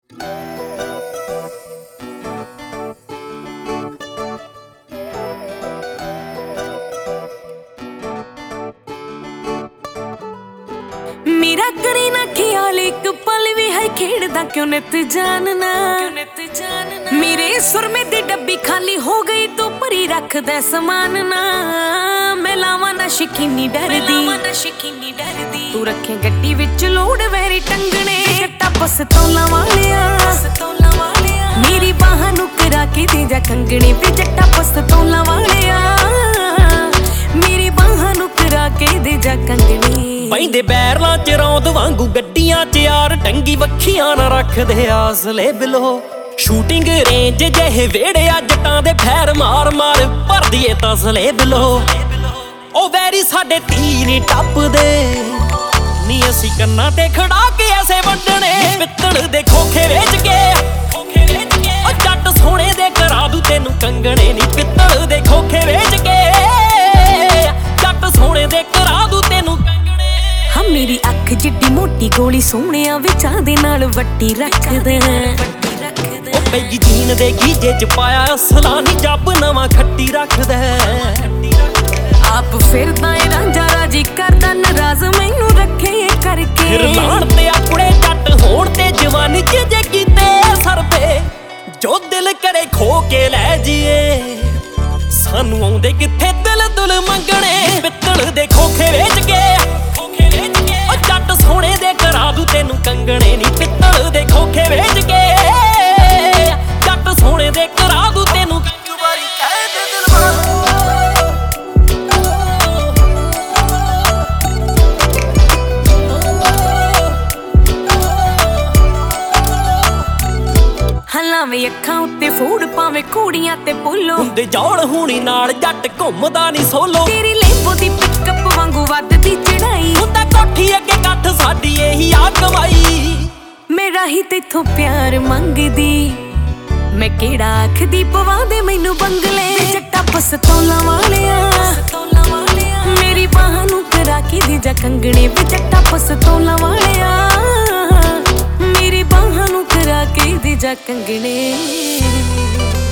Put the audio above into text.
मेरा करे ना ख्याल एक पल भी है खेड़दा क्यों नित जानना। मेरे सुर में दी डब्बी खाली हो गई तो परी रख दे समान ना। मैं लावा ना शकीनी डरदी तू रखे गड्डी विच लोड़ वैरी टंगने। जट्टा पस्तौला वालिया मेरी बाहां नू करा के दे जा कंगने वे। जट्टा पस्तौला वालिया मेरी बाहां नू करा के दे जा कंगने। पैंदे बैरलां च रौंद वांगू गड्डियां च यार टंगी वखियां ना रखदे आसले बिलो। शूटिंग रेंज ਜਿਹੇ ਵੇੜੇ ਆ ਜੱਟਾਂ ਦੇ ਫੈਰ ਮਾਰ ਮਾਰ ਭਰ ਦੀਏ ਤਸਲੇ ਬਿਲੋ। ਉਹ ਵੈਰੀ ਸਾਡੇ ਤੀਰ ਟੱਪਦੇ ਨੀ ਅਸੀਂ ਕੰਨਾਂ ਤੇ ਖੜਾ ਕੇ ਐਸੇ ਵੱਢਣੇ। ਪਿੱਤਲ ਦੇ ਖੋਖੇ ਵੇਚ ਕੇ ਉਹ ਜੱਟ ਸੋਹਣੇ ਦੇ ਕਰਾ ਦੂ ਤੈਨੂੰ ਕੰਗਣੇ ਨੀ। ਪਿੱਤਲ ਦੇ ਖੋਖੇ ਵੇਚ ਕੇ ਜੱਟ ਸੋਹਣੇ ਦੇ ਕਰਾ ਦੂ ਤੈਨੂੰ ਕੰਗਣੇ। ਹਾਂ ਮੇਰੀ ਅੱਖ ਜਿੱਡੀ ਮੋਟੀ ਗੋਲੀ ਸੋਹਣਿਆਂ ਵਿਚਾਂ ਦੇ ਨਾਲ ਵੱਟੀ ਰੱਖਦੇ। ਉਹ ਪੈਗੀ ਜੀਨ ਦੇ ਗੀਜੇ ਚ ਪਾਇਆ ਅਸਲਾ ਨੀ ਜੱਬ ਨਵਾਂ ਖੱਟੀ ਰੱਖਦਾ। ਆਪ ਫਿਰਦਾ ਏ ਰਾਂਝਾ ਰਾਜੀ ਕਰਦਾ ਨਰਾਜ਼ ਮੈਨੂੰ ਰੱਖੇ ਕਰਕੇ। ਫਿਰ ਲਾਣ ਤੇ ਆਪਣੇ ਜੱਟ ਹੋਣ ਤੇ ਜਵਾਨੀ ਚ ਜੇ ਕੀਤੇ ਸਰਵੇ ਜੋ ਦਿਲ ਕਰੇ ਖੋ ਕੇ ਲੈ ਜੀਏ। ਸਾਨੂੰ ਆਉਂਦੇ ਕਿੱਥੇ ਦਿਲ ਦੁਲ ਮੰਗਣੇ। ਪਿੱਤਲ ਦੇ ਖੋਖੇ ਵੇਚ ਕੇ ਉਹ ਜੱਟ ਸੋਹਣੇ ਦੇ ਕਰਾ ਦੂ ਤੈਨੂੰ ਕੰਗਣੇ ਨੀ। ਪਿੱਤਲ ਦੇ ਖੋਖੇ ਵੇਚ ਕੇ ਜੱਟ ਸੋਹਣੇ ਦੇ ਕਰਾ ਦੂ ਤੈਨੂੰ। ਇੱਕ ਵਾਰੀ ਕਹਿ ਦੇ ਦਿਲਵਾ ਹਲਾਵੇਂ ਅੱਖਾਂ ਉੱਤੇ ਫੂੜ ਪਾਵੇਂ ਕੁੜੀਆਂ ਤੇ ਬੋਲੋ। ਹੁੰਦੇ ਜੌੜ ਹੁਣੀ ਨਾਲ ਜੱਟ ਘੁੰਮਦਾ ਨੀ ਸੋਲੋ। ਤੇਰੀ ਲੈਂਬੋ ਦੀ ਪਿਕਅਪ ਵਾਂਗੂ ਵੱਧਦੀ ਚੜਾਈ। ਹੁੰਦਾ ਕੋਠੀ ਅੱਗੇ ਕੱਠ ਸਾਡੀ ਇਹੀ ਆ ਕਮਾਈ। ਮੇਰਾ ਹੀ ਤੇਥੋਂ ਪਿਆਰ ਮੰਗਦੀ ਮੈਂ ਕਿਹੜਾ ਆਖਦੀ ਪਵਾ ਦੇ ਮੈਨੂੰ ਬੰਗਲੇ। ਜੱਟਾ ਪਸਤੌਲਾਂ ਵਾਲਿਆ ਮੇਰੀ ਬਾਹਾਂ ਨੂੰ ਕਰਾ ਕੇ ਦੇ ਜਾ ਕੰਗਣੇ ਵੇ। ਜੱਟਾ ਪਸਤੌਲਾਂ ਵਾਲਿਆ ਮੇਰੀ ਬਾਹਾਂ ਨੂੰ ਕਰਾ ਕੇ ਦੇ ਜਾ ਕੰਗਣੇ।